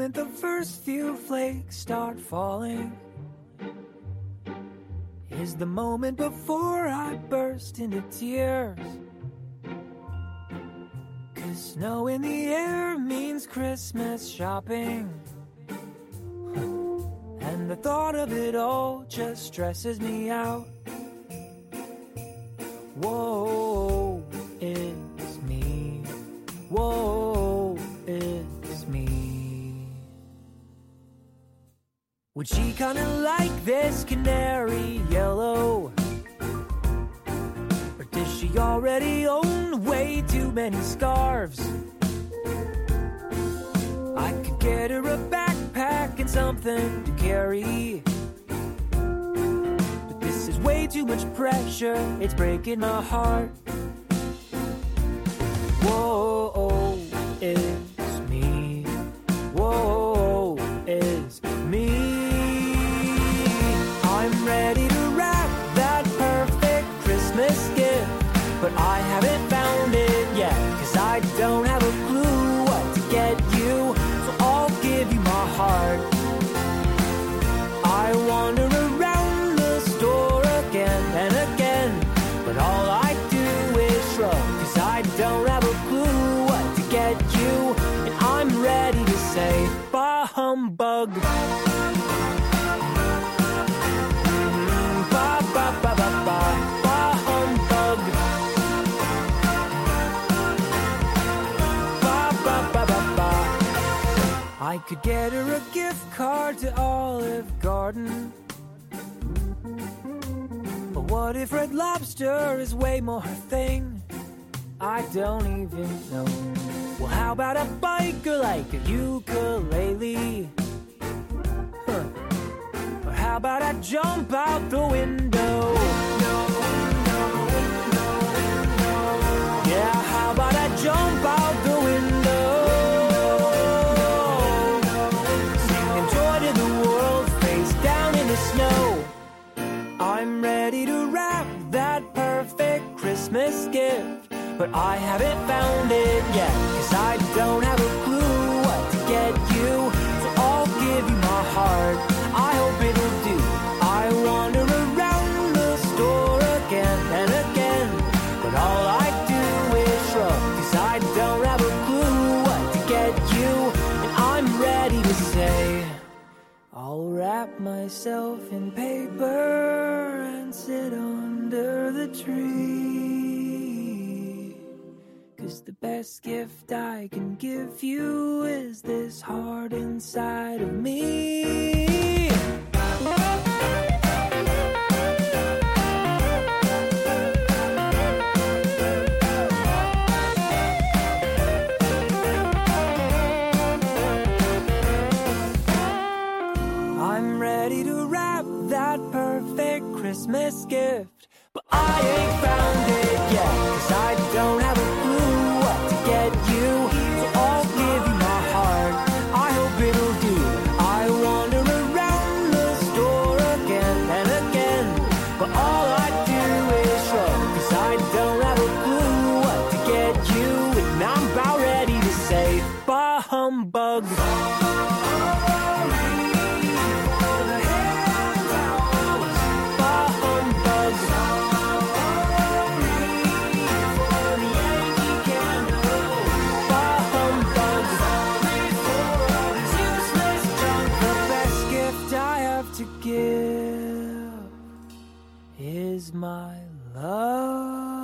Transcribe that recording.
moment the first few flakes start falling is the moment before I burst into tears. 'Cause snow in the air means Christmas shopping, and the thought of it all just stresses me out. Whoa, it's me. Whoa, it's me. Would she kinda like this canary yellow? Or does she already own way too many scarves? I could get her a backpack and something to carry, but this is way too much pressure, it's breaking my heart. Whoa, it's me. Whoa, it's me. I'm ready to wrap that perfect Christmas gift, but I haven't found it yet, 'cause I don't have a clue what to get you, so I'll give you my heart. I wander around the store again and again, but all I do is shrug, 'cause I don't have a clue what to get you, and I'm ready to say bah humbug. Bah bah bah bah bah, bah humbug. Bah bah bah bah bah. I could get her a gift card to Olive Garden, but what if Red Lobster is way more her thing? I don't even know. Well, how about a bike or like a ukulele? Huh. Or how about I jump out the window? Yeah, how about I jump out the window? Singing joy to the world, face down in the snow. I'm ready to wrap that perfect Christmas gift, but I haven't found it yet, 'cause I don't have a clue what to get you, so I'll give you my heart. I hope it'll do. I wander around the store again and again, but all I do is shrug, 'cause I don't have a clue what to get you, and I'm ready to say I'll wrap myself in paper and sit under the tree, 'cause the best gift I can give you is this heart inside of me. I'm ready to wrap that perfect Christmas gift, but I ain't found it yet, 'cause I don't have a clue what to get you, so I'll give you my heart. I hope it'll do. I wander around the store again and again, but all I do is shrug, 'cause I don't have a clue what to get you, and I'm about ready to say bah humbug. To give is my love.